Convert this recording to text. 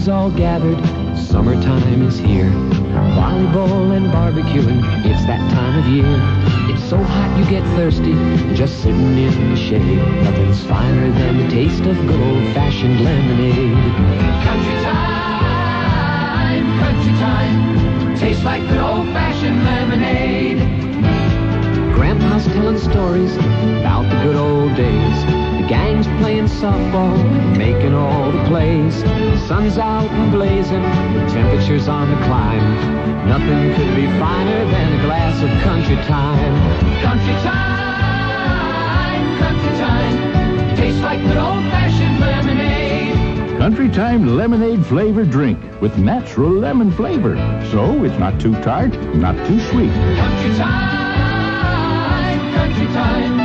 all gathered, summertime is here. Volleyball and barbecuing, it's that time of year. It's so hot you get thirsty, just sitting in the shade. Nothing's finer than the taste of good old-fashioned lemonade. Country time, tastes like good old-fashioned lemonade. Grandpa's telling stories about the good old days. The gang's playing softball, making all the plays. The sun's out and blazing, the temperature's on the climb. Nothing could be finer than a glass of country time. Country time, tastes like good old-fashioned lemonade. Country Time lemonade flavored drink with natural lemon flavor. So it's not too tart, not too sweet. Country time.